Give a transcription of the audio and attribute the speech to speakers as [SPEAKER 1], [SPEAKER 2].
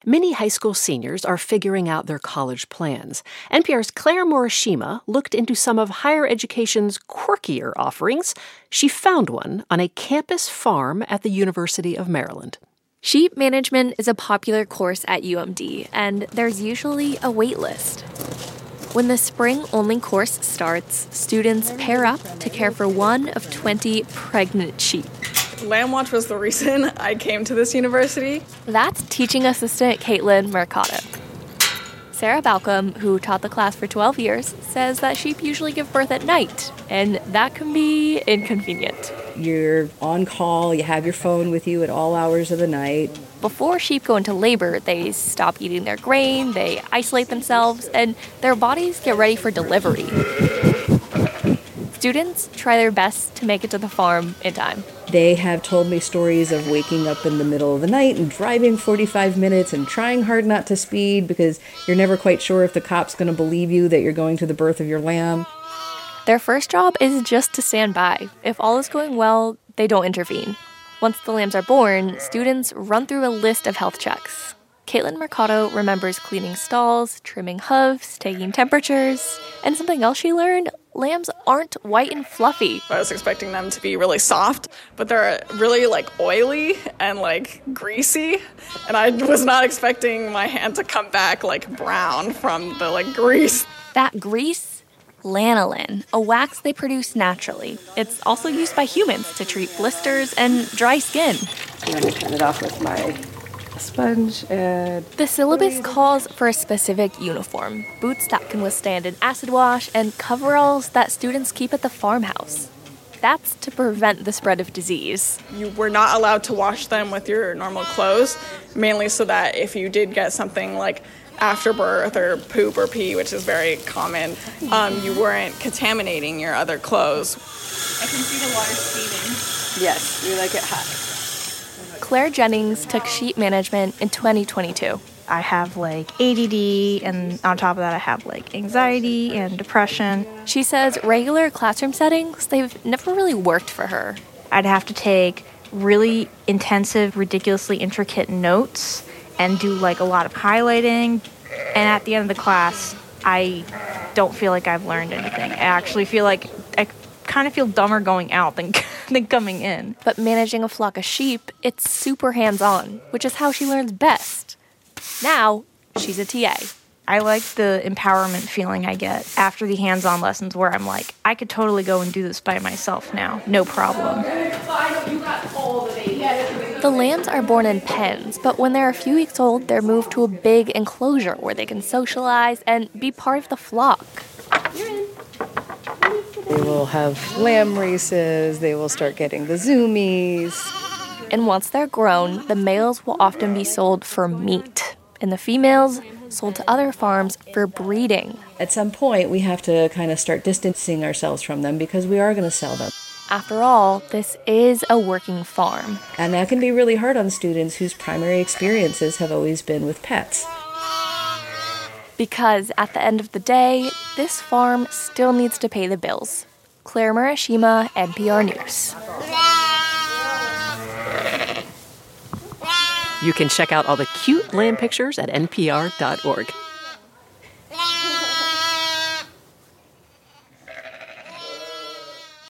[SPEAKER 1] Many high school seniors are figuring out their college plans. NPR's Claire Morishima looked into some of higher education's quirkier offerings. She found one on a campus farm at the University of Maryland.
[SPEAKER 2] Sheep management is a popular course at UMD, and there's usually a wait list. When the spring-only course starts, students pair up to care for one of 20 pregnant sheep.
[SPEAKER 3] Lamb Watch was the reason I came to this university.
[SPEAKER 2] That's teaching assistant Caitlin Mercado. Sarah Balcom, who taught the class for 12 years, says that sheep usually give birth at night, and that can be inconvenient.
[SPEAKER 4] You're on call, you have your phone with you at all hours of the night.
[SPEAKER 2] Before sheep go into labor, they stop eating their grain, they isolate themselves, and their bodies get ready for delivery. Students try their best to make it to the farm in time.
[SPEAKER 4] They have told me stories of waking up in the middle of the night and driving 45 minutes and trying hard not to speed because you're never quite sure if the cop's going to believe you that you're going to the birth of your lamb.
[SPEAKER 2] Their first job is just to stand by. If all is going well, they don't intervene. Once the lambs are born, students run through a list of health checks. Caitlin Mercado remembers cleaning stalls, trimming hooves, taking temperatures, and something else she learned, lambs aren't white and fluffy.
[SPEAKER 3] I was expecting them to be really soft, but they're really oily and greasy, and I was not expecting my hand to come back brown from the grease.
[SPEAKER 2] That grease? Lanolin, a wax they produce naturally. It's also used by humans to treat blisters and dry skin.
[SPEAKER 4] I'm going to turn it off with my sponge and...
[SPEAKER 2] The syllabus calls for a specific uniform, boots that can withstand an acid wash, and coveralls that students keep at the farmhouse. That's to prevent the spread of disease.
[SPEAKER 3] You were not allowed to wash them with your normal clothes, mainly so that if you did get something after birth or poop or pee, which is very common, you weren't contaminating your other clothes. I can see the water steaming.
[SPEAKER 4] Yes, we like it hot.
[SPEAKER 2] Claire Jennings took sheep management in 2022.
[SPEAKER 5] I have ADD, and on top of that I have anxiety and depression.
[SPEAKER 2] She says regular classroom settings, they've never really worked for her.
[SPEAKER 5] I'd have to take really intensive, ridiculously intricate notes and do a lot of highlighting. And at the end of the class, I don't feel like I've learned anything. I actually feel I kind of feel dumber going out than coming in.
[SPEAKER 2] But managing a flock of sheep, it's super hands-on, which is how she learns best. Now, she's a TA.
[SPEAKER 5] I like the empowerment feeling I get after the hands-on lessons where I'm I could totally go and do this by myself now, no problem.
[SPEAKER 2] The lambs are born in pens, but when they're a few weeks old, they're moved to a big enclosure where they can socialize and be part of the flock.
[SPEAKER 4] They will have lamb races, they will start getting the zoomies.
[SPEAKER 2] And once they're grown, the males will often be sold for meat, and the females sold to other farms for breeding.
[SPEAKER 4] At some point, we have to kind of start distancing ourselves from them because we are going to sell them.
[SPEAKER 2] After all, this is a working farm.
[SPEAKER 4] And that can be really hard on students whose primary experiences have always been with pets.
[SPEAKER 2] Because at the end of the day, this farm still needs to pay the bills. Claire Morishima, NPR News.
[SPEAKER 1] You can check out all the cute lamb pictures at npr.org.